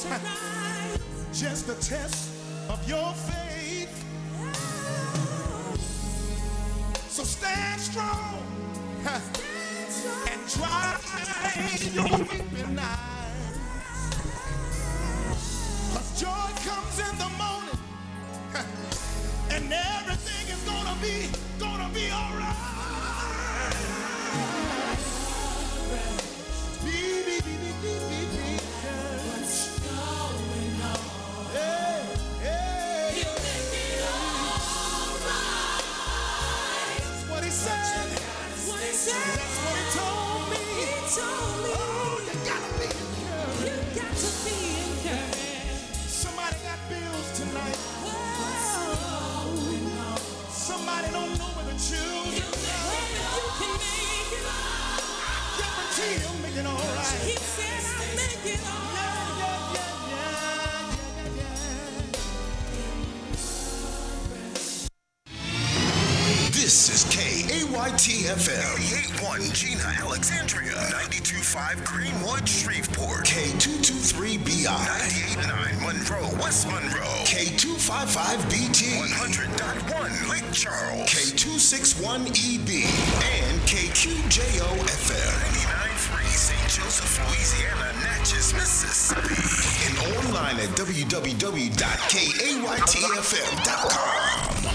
Just a test of your faith. So stand strong and dry your weeping eyes. 'Cause joy comes in the morning and everything is gonna be all right. That's what he told me. Oh, you gotta be encouraged. Somebody got bills tonight. Somebody don't know where the children are. You can make it. I guarantee you'll make it all right. He said I'll make it all right. This is KAYT-FM, 88.1 Gina, Alexandria, 92.5 Greenwood, Shreveport, K223BI, 98.9 Monroe, West Monroe, K255BT, 100.1 Lake Charles, K261EB, and KQJO-FM, 99.3 St. Joseph, Louisiana, Natchez, Mississippi, and online at www.kaytfm.com.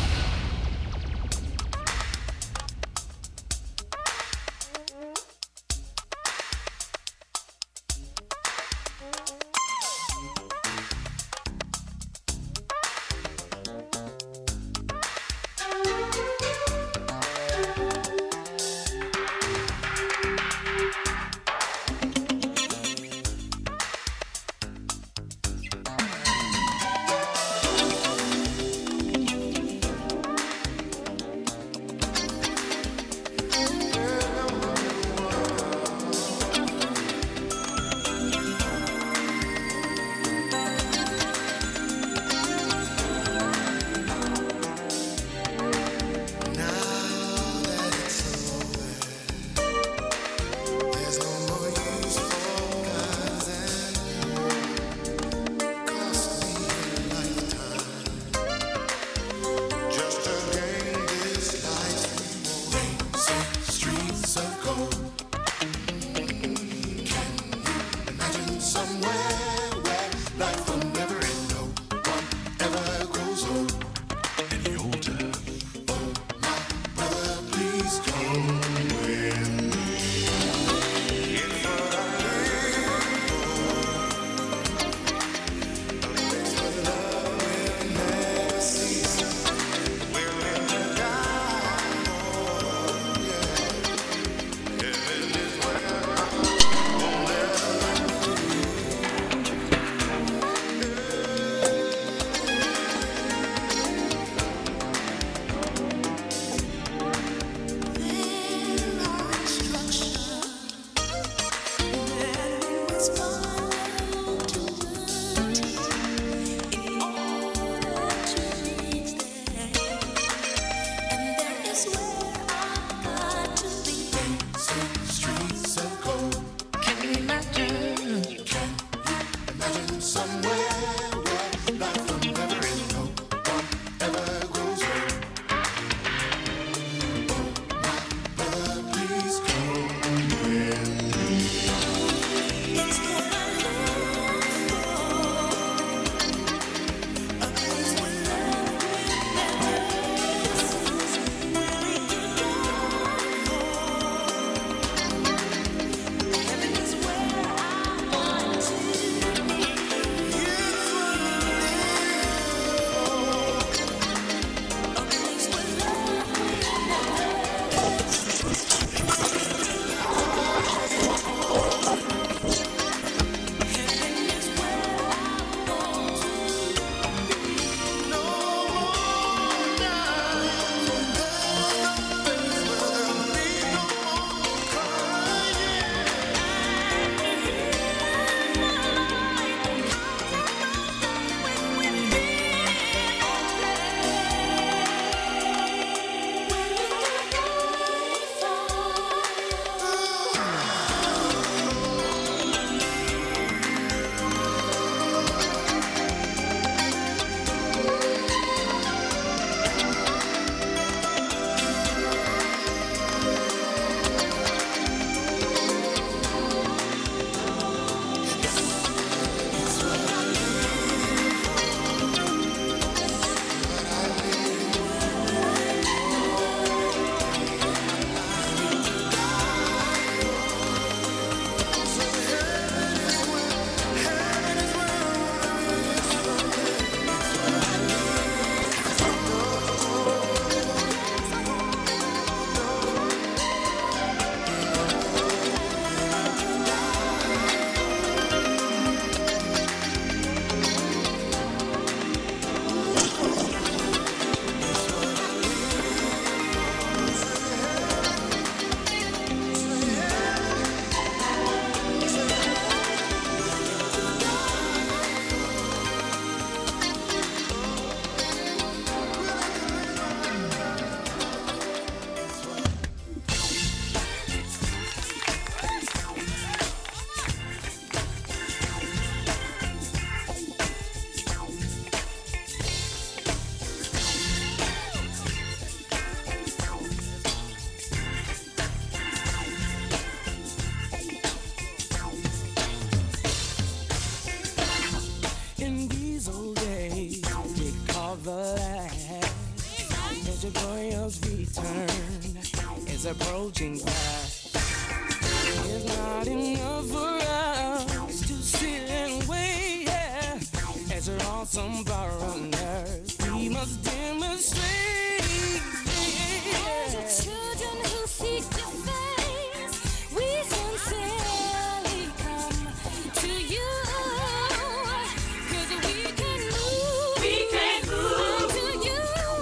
approaching fast. It's not enough for us to sit and wait, yeah. As our awesome foreigners, we must demonstrate, yeah. As children who seek your face, we sincerely come to you. 'Cause we can move until you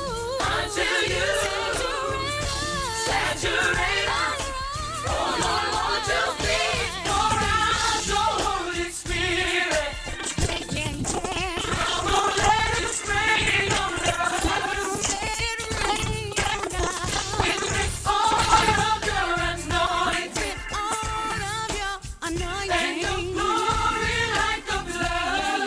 saturate us. Oh Lord, won't you please pour out your Holy Spirit? Come on, let it rain on us. Let it rain on us. With all of your anointing. With all of your anointing. And your glory like a blood.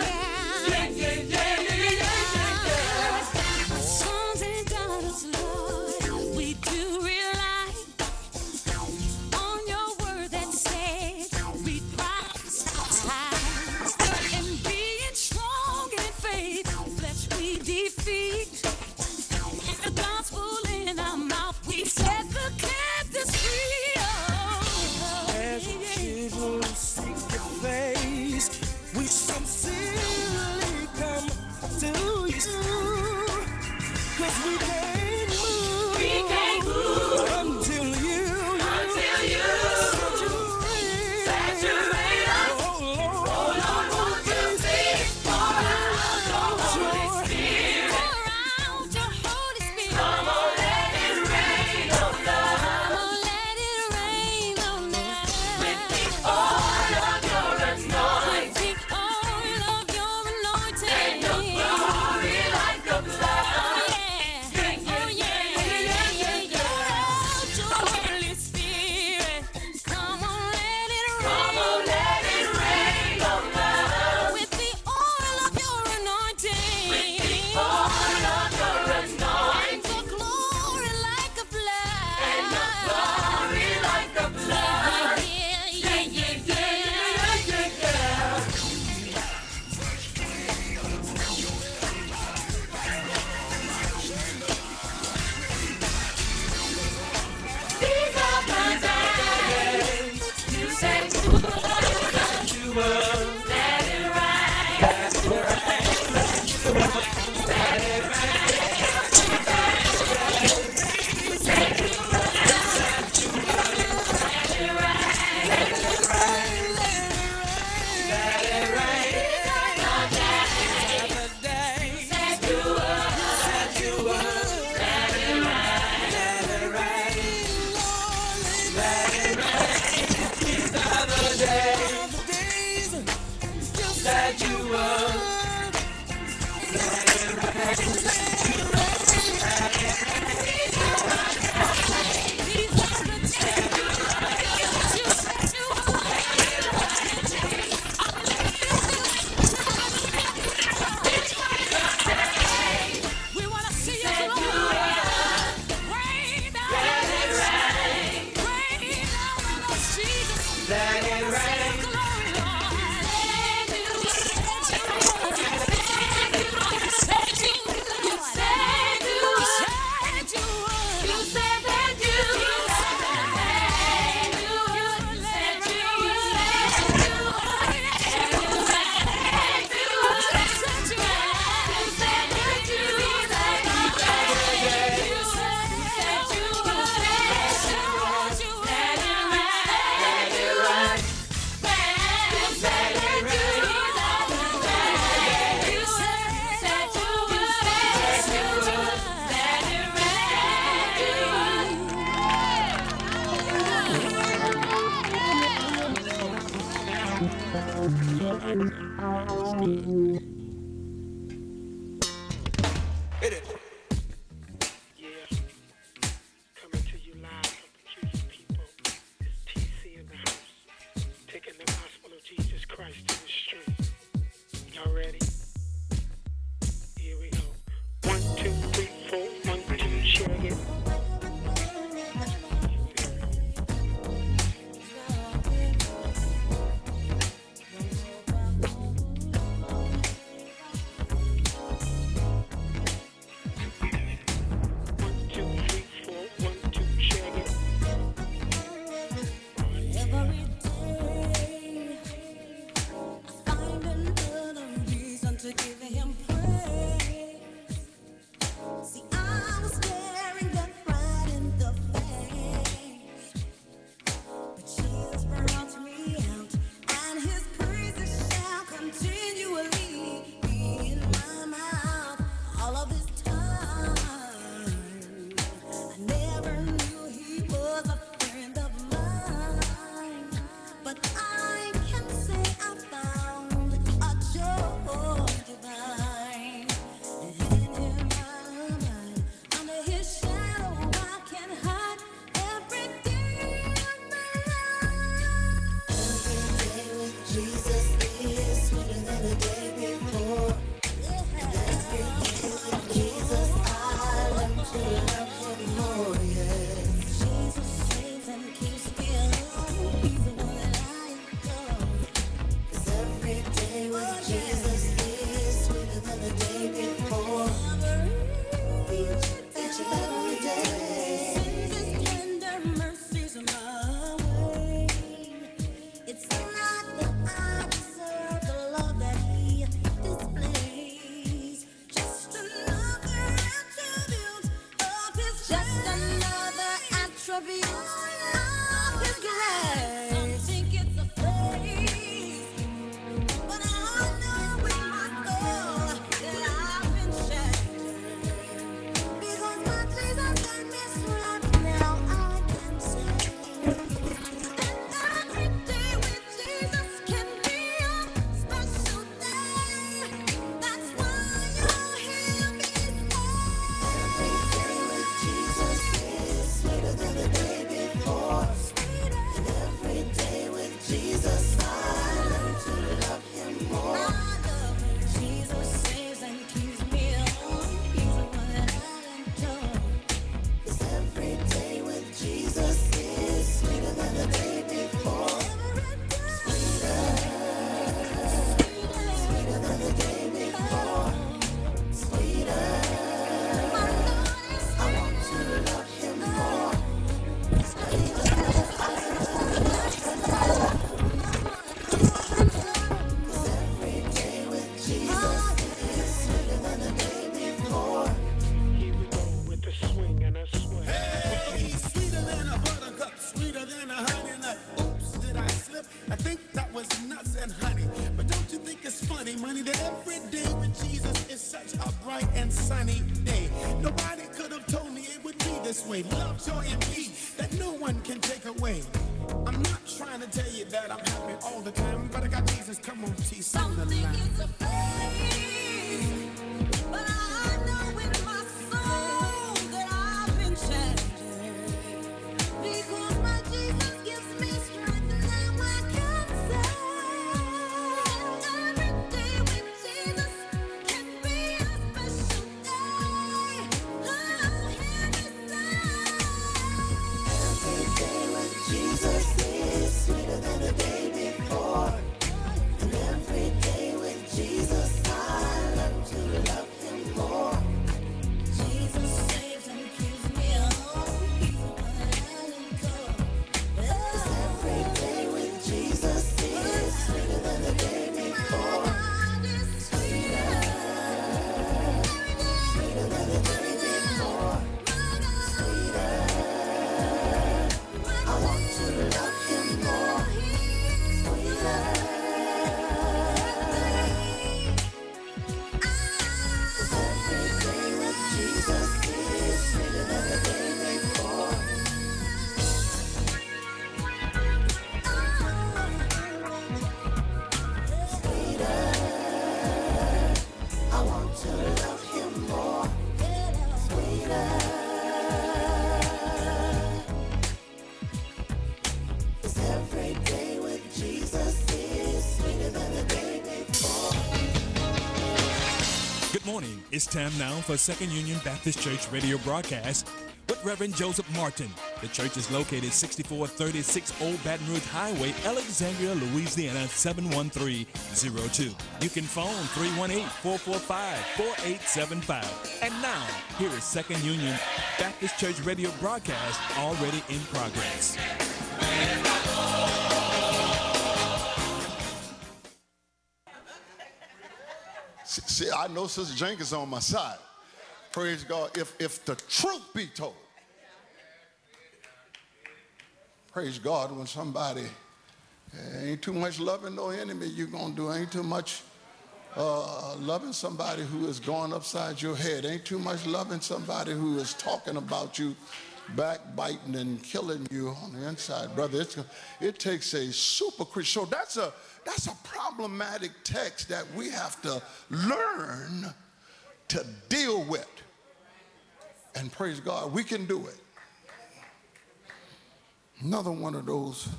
Sons and daughters, Lord, we do rely on your word that says we prophesy. And being strong in faith, flesh we defeat. With the gospel in our mouth, we set the captives free. As the children seek your face, we sincerely come to you. 'Cause we can't move until you saturate us. Oh Lord, won't you please pour out your Holy Spirit? Pour out your Holy Spirit. Come on, let it rain on us. Come on, let it rain on us. With the oil of your anointing. With the oil of your anointing. And your glory like a blood. Oh yeah. Pour out your Holy Spirit. Come on, let it rain on us. with the oil of your anointing. Oil of your anointing. And your glory like a flood. And your glory like a blood. These are my days. You said you would. Let it rain. That you We want to see your glory. Rain down on us. Rain down on us, Jesus. let it rain. Glory, Lord. Hit it. Yeah, coming to you live from Peculiar People. It's TC in the house, taking the gospel of Jesus Christ to the street. Y'all ready? Here we go. 1, 2, 3, 4. 1, 2, shake it. be all His grace. Some think it's a phase, but I know with my soul that I've been changed. Because my Jesus got me straight, now I can say. And every day with Jesus can be a special day. That's why you'll hear me say, every day with Jesus is sweeter than the day before. And every day with Jesus, I learn to love Him more. I love Him. Jesus saves and keeps me on. He's the one that I adore. 'Cause every day with Jesus is sweeter than the day before. Sweeter than the day before. Sweeter. I want to love Him more. Every day with Jesus is sweeter than the day before. Here we go with the swing and a swing. Hey, sweeter than a buttercup, sweeter than a honey nut. Oops, did I slip? I think that was nuts and honey. But don't you think it's funny, money, that every day with Jesus is such a bright and sunny day. Nobody could have told me it would be this way. Love, joy, and peace that no one can take away. I'm not trying to tell you that I'm happy all the time, but I got Jesus. Come on, T, sing the Something line. is a phase, but I know in my soul that I've been changed. Because my Jesus gives me strength, now I can say, every day with Jesus can be a special day. Oh, hear me say, every day with Jesus is sweeter than the day before. And every day with Jesus, I learn to love Him more. Jesus saves and keeps me home. He's the one I adore. 'Cause every day with Jesus is sweeter than the day before. Sweeter. Sweeter than the day before. Sweeter. I want to love Him more. Sweeter. Every day with Jesus is sweeter than the day before. Sweeter. I want to love Him more. Sweeter. 'Cause every day with Jesus is sweeter than the day before. Good morning. It's time now for Second Union Baptist Church radio broadcast with Reverend Joseph Martin. The church is located 6436 Old Baton Rouge Highway, Alexandria, Louisiana 71302. You can phone 318-445-4875. And now, here is Second Union Baptist Church radio broadcast already in progress. See, I know Sister Jenkins on my side. Praise God. If the truth be told, praise God, when somebody ain't too much loving no enemy you're going to do, ain't too much loving somebody who is going upside your head, ain't too much loving somebody who is talking about you, backbiting and killing you on the inside, brother. It takes a super Christian. So that's a problematic text that we have to learn to deal with. And praise God, we can do it. Another one of those,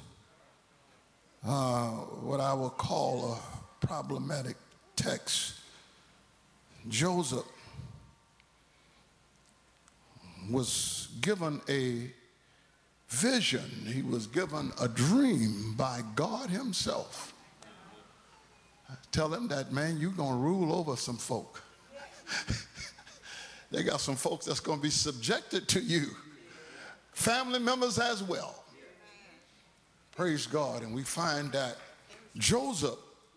what I will call a problematic text. Joseph was given a vision. He was given a dream by God Himself. Tell him that, man, you're going to rule over some folk. They got some folks that's going to be subjected to you. Family members as well. Praise God. And we find that Joseph,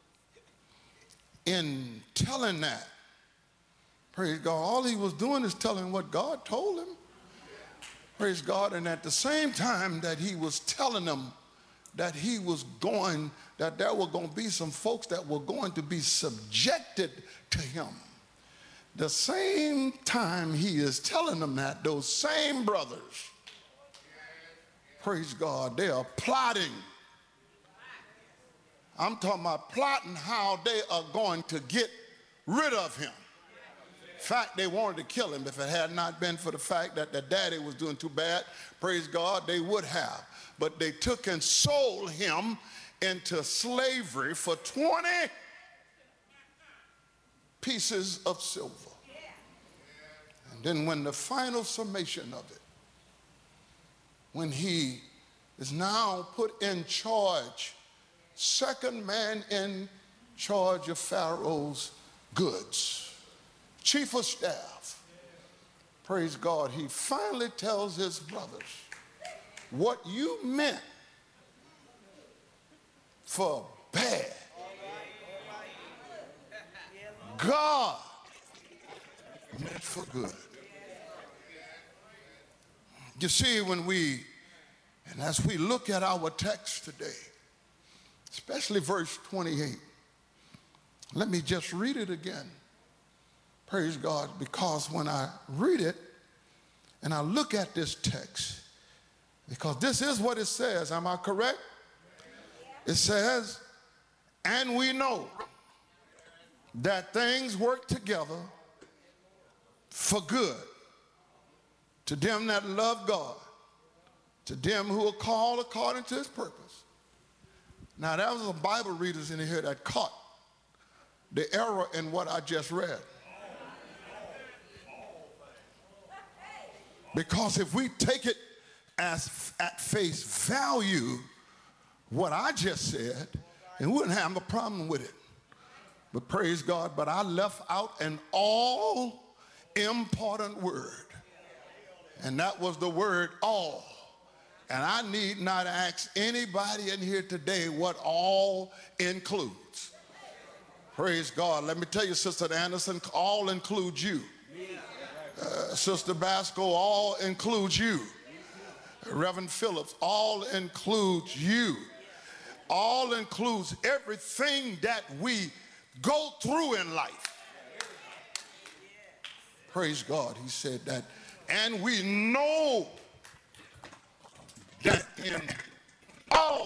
in telling that, praise God, all he was doing is telling what God told him. Praise God. And at the same time that he was telling them that he was going, that there were going to be some folks that were going to be subjected to him. The same time he is telling them that, those same brothers, praise God, they are plotting. I'm talking about plotting how they are going to get rid of him. In fact, they wanted to kill him. If it had not been for the fact that the daddy was doing too bad, praise God, they would have. But they took and sold him into slavery for 20 pieces of silver. And then when the final summation of it, when he is now put in charge, second man in charge of Pharaoh's goods, chief of staff, praise God, he finally tells his brothers, what you meant for bad, God meant for good. You see, when we, and as we look at our text today, especially verse 28, let me just read it again. Praise God, because when I read it and I look at this text, because this is what it says, am I correct? It says, and we know that things work together for good to them that love God, to them who are called according to his purpose. Now, there was some Bible readers in here that caught the error in what I just read. Because if we take it as at face value, what I just said, and we wouldn't have a problem with it. But praise God, but I left out an all important word. And that was the word all. And I need not ask anybody in here today what all includes. Praise God. Let me tell you, Sister Anderson, all includes you. Sister Basco, all includes you. Reverend Phillips, all includes you. All includes everything that we go through in life. Praise God. He said that. And we know that in all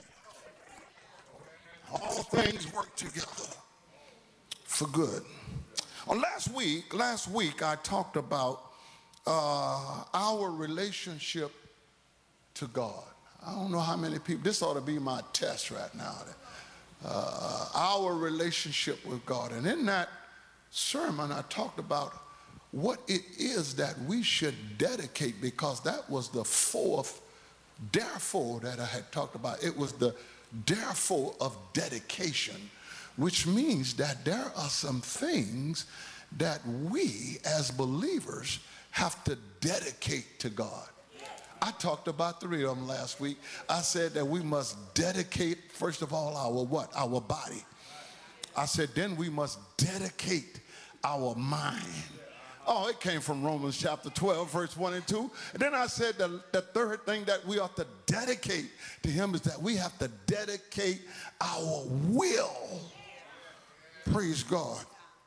things work together for good. Last week I talked about our relationship to God. I don't know how many people, this ought to be my test right now. Our relationship with God. And in that sermon I talked about what it is that we should dedicate, because that was the fourth therefore that I had talked about. It was the therefore of dedication, which means that there are some things that we as believers have to dedicate to God. I talked about three of them last week. I said that we must dedicate, first of all, our what? Our body. I said then we must dedicate our mind. Oh, it came from Romans chapter 12, verse 1 and 2. And then I said the third thing that we ought to dedicate to him is that we have to dedicate our will. Praise God.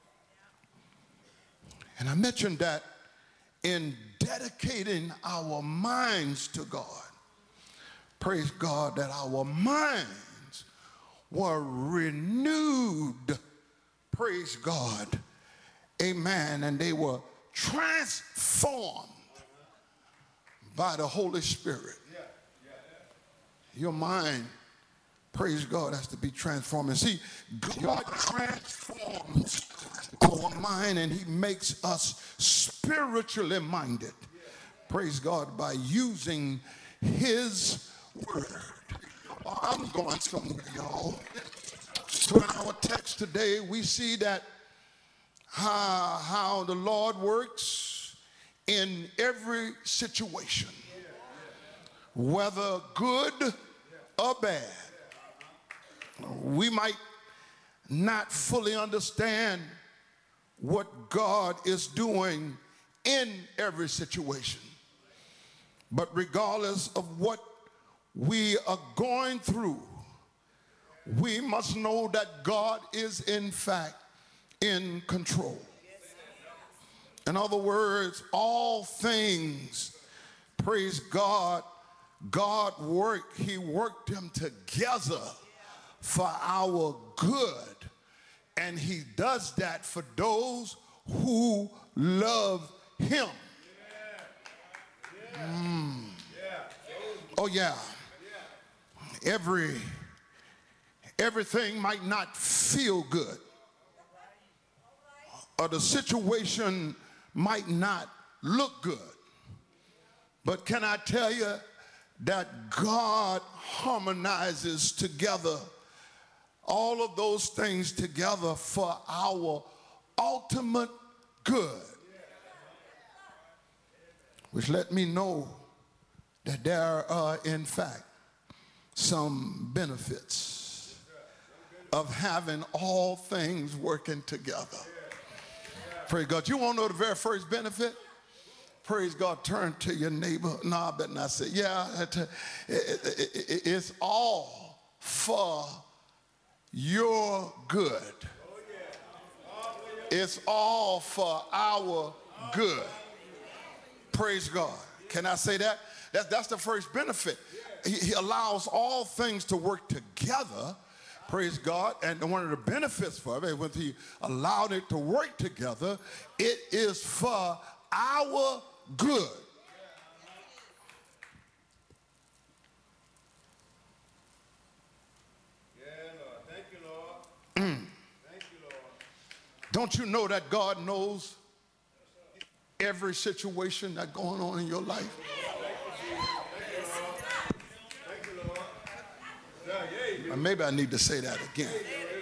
And I mentioned that in dedicating our minds to God, praise God, that our minds were renewed, praise God, amen, and they were transformed by the Holy Spirit. Your mind, praise God, has to be transformed. And see, God transforms our mind and he makes us spiritually minded. Praise God, by using his word. I'm going somewhere, y'all. So in our text today, we see that how the Lord works in every situation, whether good or bad. We might not fully understand what God is doing in every situation, But regardless of what we are going through, we must know that God is in fact in control. In other words, all things, praise God, He worked them together for our good. And He does that for those who love Him. Oh yeah. Everything might not feel good, or the situation might not look good. But can I tell you that God harmonizes together all of those things together for our ultimate good? Which let me know that there are, in fact, some benefits of having all things working together. Praise God. You want to know the very first benefit? Praise God. Turn to your neighbor. No, I better not say. Yeah, it's all for your good. It's all for our good. Praise God. Can I say that? That's the first benefit. He allows all things to work together. Praise God. And one of the benefits for it, when He allowed it to work together, it is for our good. Thank you, Lord. Thank you, Lord. Don't you know that God knows every situation that's going on in your life? Or maybe I need to say that again.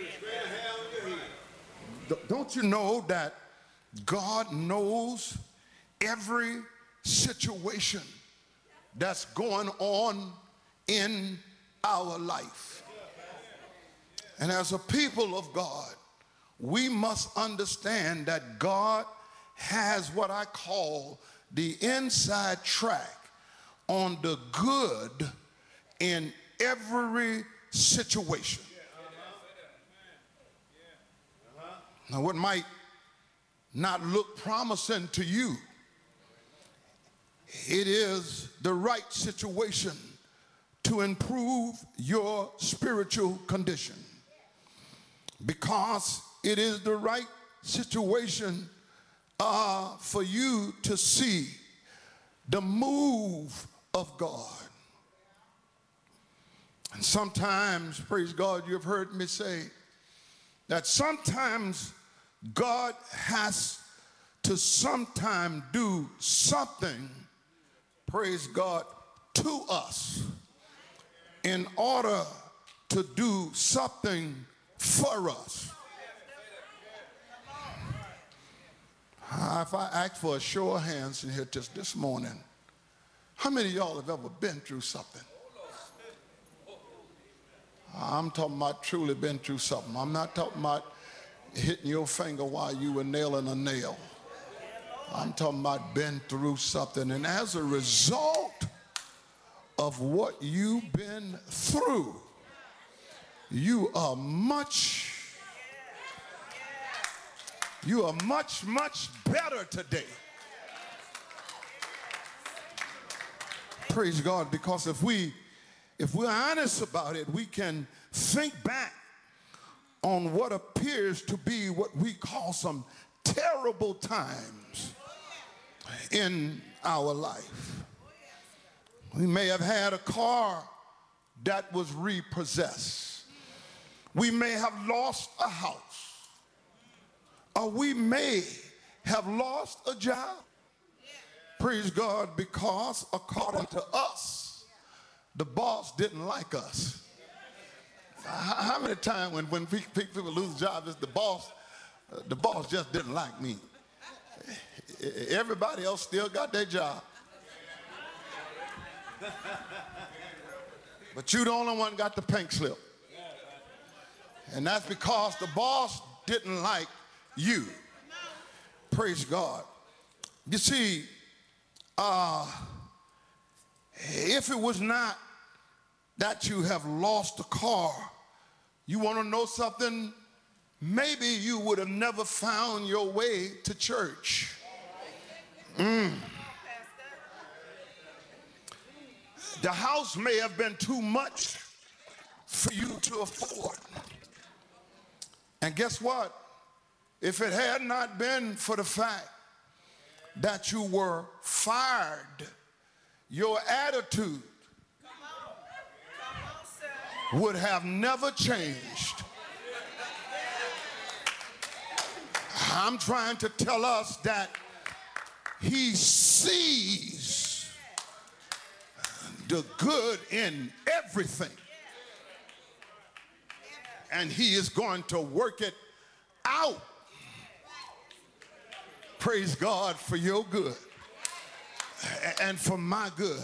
Don't you know that God knows every situation that's going on in our life? And as a people of God, we must understand that God has what I call the inside track on the good in every situation. Now, what might not look promising to you, it is the right situation to improve your spiritual condition, because it is the right situation for you to see the move of God. And sometimes, praise God, you've heard me say that sometimes God has to sometime do something, praise God, to us in order to do something for us. If I ask for a show of hands in here just this morning, how many of y'all have ever been through something? I'm talking about truly been through something. I'm not talking about hitting your finger while you were nailing a nail. I'm talking about been through something. And as a result of what you've been through, you are much better today. Praise God, because if we're honest about it, we can think back on what appears to be what we call some terrible times in our life. We may have had a car that was repossessed. We may have lost a house, or we may have lost a job. Praise God, because according to us, the boss didn't like us. How many times when people lose jobs, it's the boss just didn't like me. Everybody else still got their job. But you the only one got the pink slip. And that's because the boss didn't like you. Praise God. You see, If it was not that you have lost a car, you want to know something? Maybe you would have never found your way to church. The house may have been too much for you to afford. And guess what? If it had not been for the fact that you were fired, your attitude would have never changed. I'm trying to tell us that he sees the good in everything, and he is going to work it out. Praise God for your good and for my good.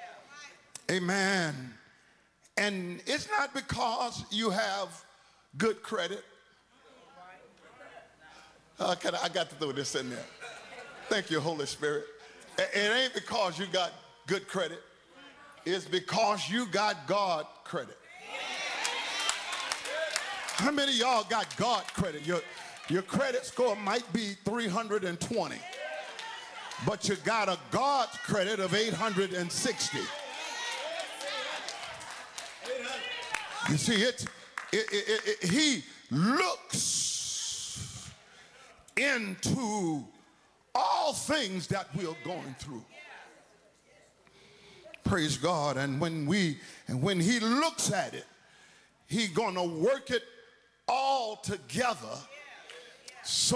Amen. And it's not because you have good credit. I got to throw this in there. Thank you, Holy Spirit. It ain't because you got good credit. It's because you got God credit. How many of y'all got God credit? Your credit score might be 320, but you got a God credit of 860. You see, he looks into all things that we're going through. Praise God. And when he looks at it, he's gonna work it all together so